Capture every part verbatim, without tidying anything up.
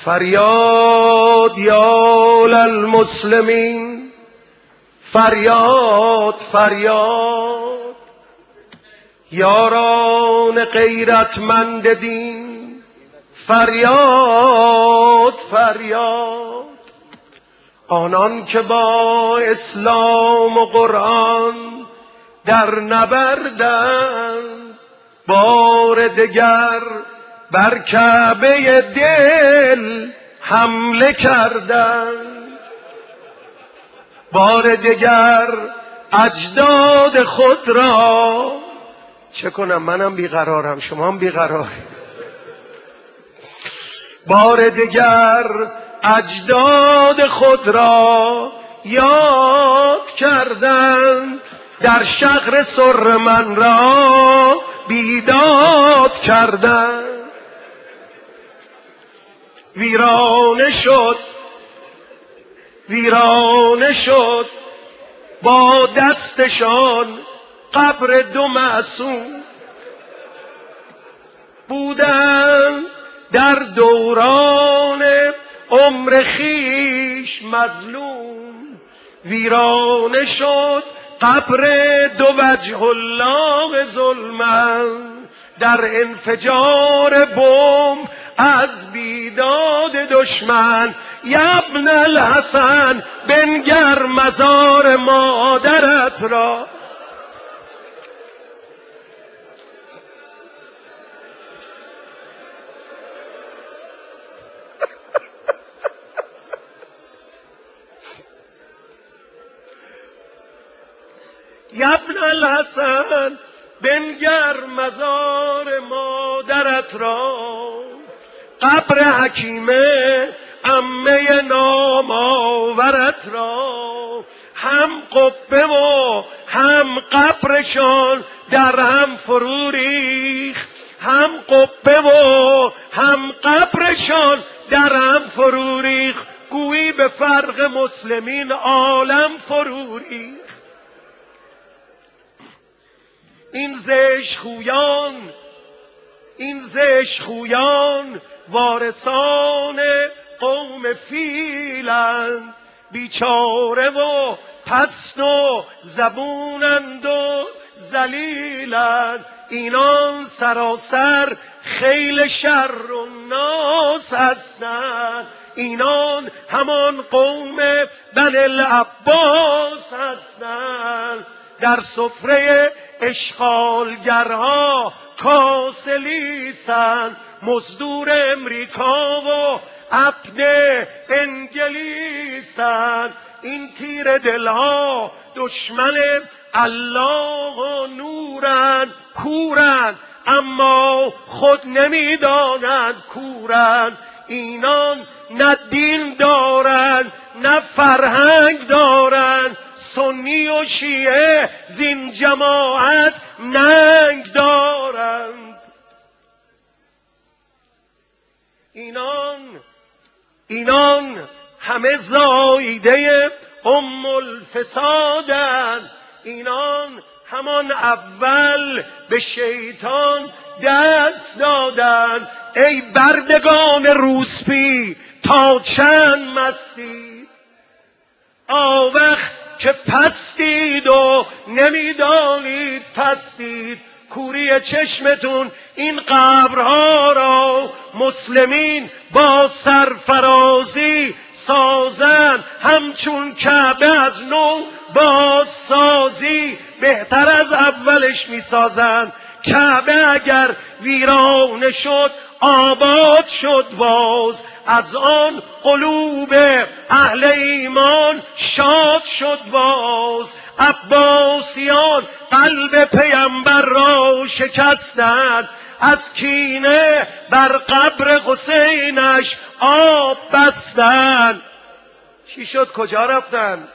فریاد یا للمسلمین، فریاد فریاد یاران غیرتمند دین، فریاد فریاد آنان که با اسلام و قرآن در نبردند، بار دگر بر کعبه دل حمله کردند. بار دگر اجداد خود را، چه کنم منم بیقرارم شما هم بیقرار، بار دگر اجداد خود را یاد کردند، در شهر سر من را بیداد کردند. ویرانه شد ویرانه شد با دستشان قبر دو معصوم، بودند در دوران عمر خیش مظلوم. ویرانه شد قبر دو وجه الله ظلمن، در انفجار بمب از بیداد دشمن. یبن الحسن بنگر مزار مادرت را، یبن الحسن بنگر مزار مادرت را، قبر حکیمه عمه نامآورت را. هم قبه و هم قبرشان در هم فرو ریخت، هم قبه و هم قبرشان در هم فرو ریخت. گویی به فرق مسلمین عالم فرو ریخت. این زشت خویان این زشت خویان وارثان قوم فیلند، بیچاره و پست و زبونند و ذلیلند. اینان سراسر خیل شر و ناس هستند، اینان همان قوم بنی العباس هستند. در سفره اشغالگرها کاسلیسند، مزدور امریکا و عبد انگلیسند. این تیر دلها دشمن الله و نورند، کورند اما خود نمیدانند کورند. اینان نه دین دارند نه فرهنگ دارند، سنی و شیعه زین جماعت ننگ دارند. اینان اینان همه زایده ام الفسادند، اینان همان اول به شیطان دست دادند. ای بردگان روسپی تا چند مستی، آوخ که پستید و نمیدانید پستید. کوری چشمتون این قبرها را مسلمین با سرفرازی سازن، همچون کعبه از نو با سازی بهتر از اولش میسازن. کعبه اگر ویرانه شد آباد شد باز، از آن قلوب اهل ایمان شاد شد باز. عباسیان قلب پیمبر را شکستند، از کینه بر قبر حسینش آب بستند. چی شد کجا رفتن؟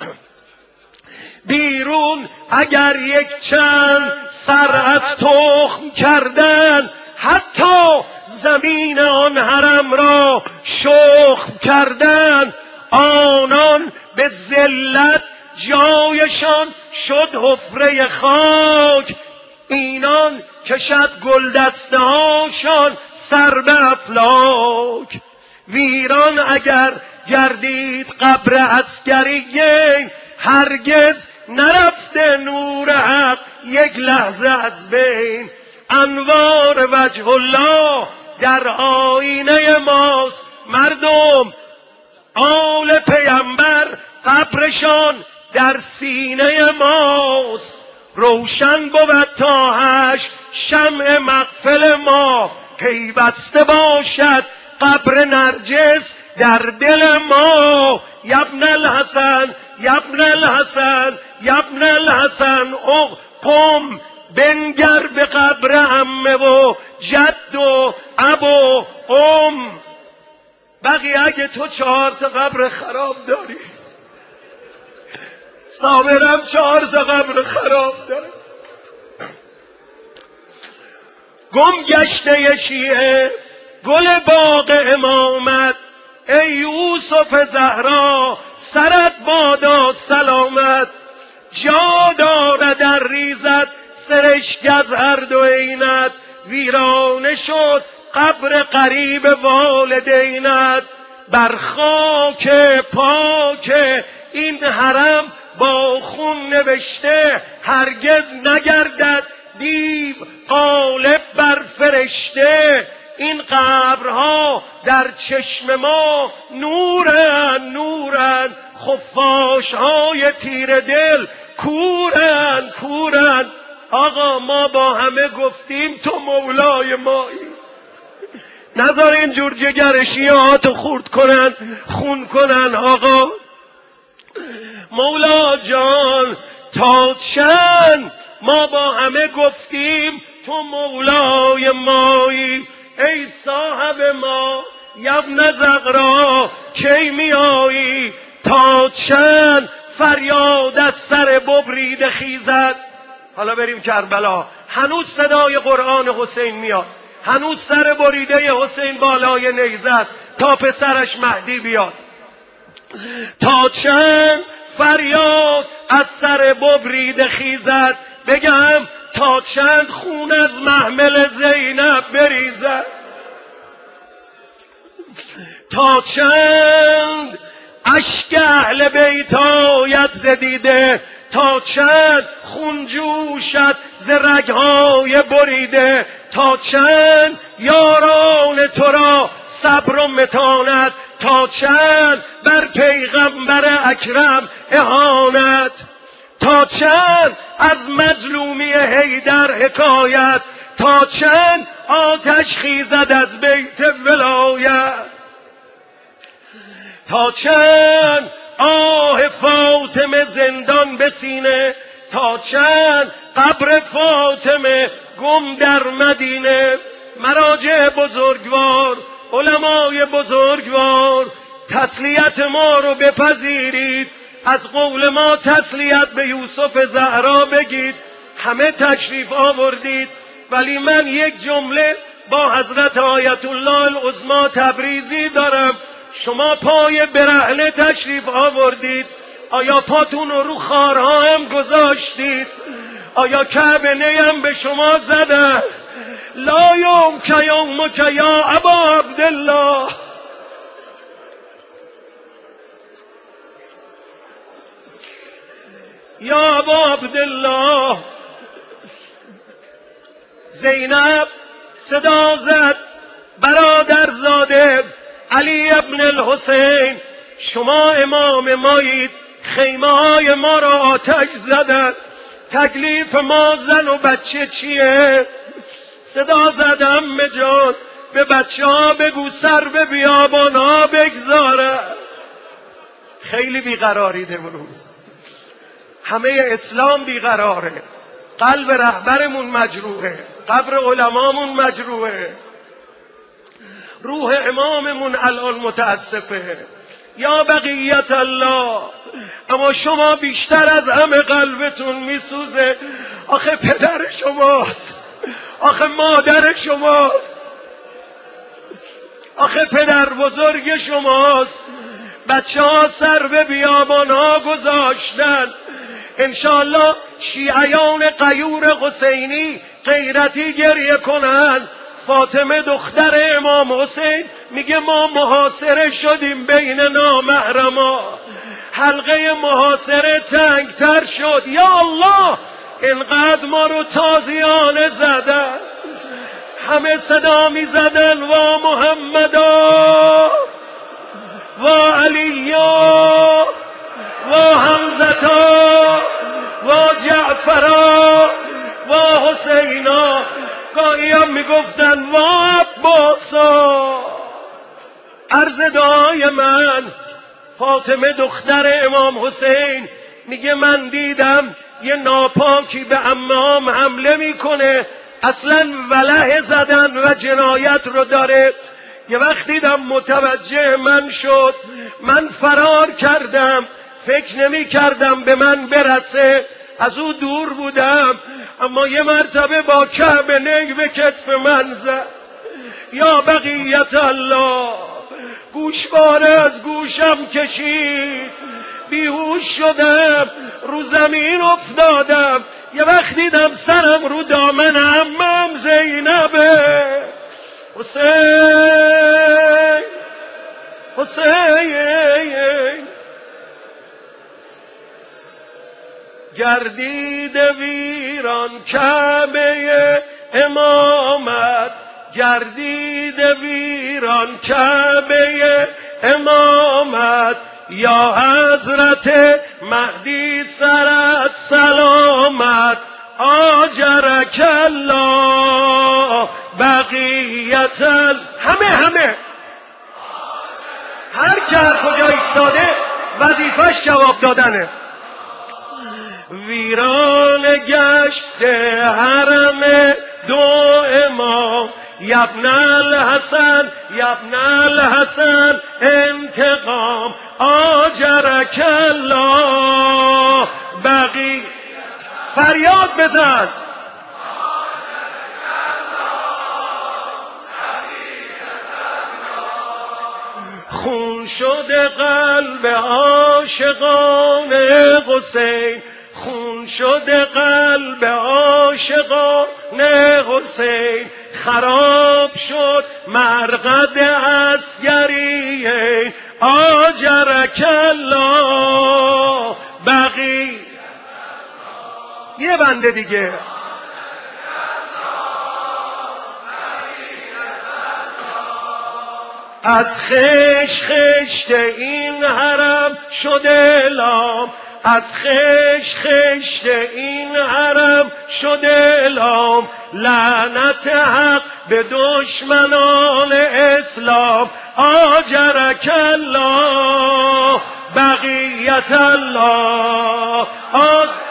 بیرون اگر یک چند سر از تخم کردن، حتی زمین آن حرم را شخم کردن. آنان به ذلت جایشان شد حفره خاک، اینان کشد گلدسته هاشان سر به افلاک. ویران اگر گردید قبر عسکریین، هرگز نرفته نور حق یک لحظه از بین. انوار وجه الله در آینه ماست، مردم آل پیامبر قبرشان در سینه ماست. روشن بود تا هشت شمع مغفل ما، پیوسته باشد قبر نرجس در دل ما. یبن الحسن یبن الحسن یبن الحسن قم، بنگر به قبر عمه و جد و اب و ام. بقیه اگه تو چهار تا قبر خراب داری، صابرم چهار تا قبر خراب داره. گم گشته شیعه گل باغ امامت، ای یوسف زهرا سرت بادا سلامت. جا دارد در ریزت سرشک از هر دو عینت، ویرانه شد قبر قریب والدینت. بر خاک پاک این حرم با خون نوشته، هرگز نگردد دیو غالب بر فرشته. این قبرها در چشم ما نورن نورن، خفاش های تیر دل کورن کورن. آقا ما با همه گفتیم تو مولای مایی، نذار اینجور جگر شیعاتو خورد کنن خون کنن. آقا مولا جان تا چند ما با همه گفتیم تو مولای مایی. ای صاحب ما یبن زغرا کی میایی، تا چند فریاد از سر ببریده خیزد. حالا بریم کربلا، هنوز صدای قرآن حسین میاد، هنوز سر بریده حسین بالای نیزه است تا پسرش مهدی بیاد. تا چند فریاد از سر ببریده خیزد، بگم تا چند خون از محمل زینب بریزد. تا چند اشک اهل بیت آید ز دیده، تا چند خون جوشد ز رگهای بریده. تا چند یاران تو را صبر و متانت، تا چند بر پیغمبر اکرم اهانت. تا چند از مظلومی حیدر حکایت، تا چند آتش خیزد از بیت ولایت. تا چند آه فاطمه زندان به سینه، تا چند قبر فاطمه گم در مدینه. مراجع بزرگوار، علمای بزرگوار، تسلیت ما رو بپذیرید، از قول ما تسلیت به یوسف زهرا بگید. همه تشریف آوردید، ولی من یک جمله با حضرت آیت الله العظمی تبریزی دارم. شما پای برهنه تشریف آوردید، آیا پاتون رو رو خارها هم گذاشتید؟ آیا کعبه نیم به شما زدن؟ لا یوم که یوم که یا ابا عبدالله. یا ابا عبدالله. زینب صدا زد برادرزاده علی ابن الحسین، شما امام مایید، خیمه های ما را آتش زدن، تکلیف ما زن و بچه چیه؟ صدا زد عمه جان به بچه ها بگو سر به بیابان ها بگذاره. خیلی بیقرارید امروز، همه اسلام بیقراره، قلب رهبرمون مجروحه، قبر علمامون مجروحه، روح اماممون الان متاسفه. یا بقیت الله. اما شما بیشتر از همه قلبتون میسوزه. آخه پدر شماست، آخه مادر شماست، آخه پدر بزرگ شماست. بچه ها سر به بیابان ها گذاشتن. انشاءالله شیعیان غیور حسینی غیرتی گریه کنن، فاطمه دختر امام حسین میگه ما محاصره شدیم بین نامحرما، حلقه محاصره تنگتر شد. یا الله، اینقدر ما رو تازیانه زدن، همه صدا می زدن وا محمدا و علیا و حمزتا و جعفرا و حسینا، گاهی هم می گفتن و عباسا. عرض دعای من، فاطمه دختر امام حسین میگه من دیدم یه ناپاکی به عمام حمله میکنه، اصلا وله زدن و جنایت رو داره. یه وقت دیدم متوجه من شد، من فرار کردم، فکر نمی کردم به من برسه، از او دور بودم، اما یه مرتبه با کعب نگ به کتف من زد. یا بقیت الله، گوشواره از گوشم کشید، بیهوش شدم، رو زمین افتادم. یه وقت دیدم سرم رو دامن عمم زینبه. حسین حسین گردید ویران کعبه امامت، گردید ویران کعبه امامت، یا حضرت مهدی سرت سلامت، آجرک الله بقیت ال... همه همه هر که هر کجا ایستاده وظیفش جواب دادنه. ویران گشت حرم دو امام، یبن الحسن یبن الحسن انتقام، آجرک الله بقی. فریاد بزن. خون شده قلب عاشقان حسین، خون شده قلب عاشقان حسین، خراب شد مرقد عسکری، آجرک الله بقی. یه بنده دیگه. از خش خشت این حرم شده لام، از خش خشت این حرم شده لام، لعنت حق به دشمنان اسلام، آجرک الله بقیت الله.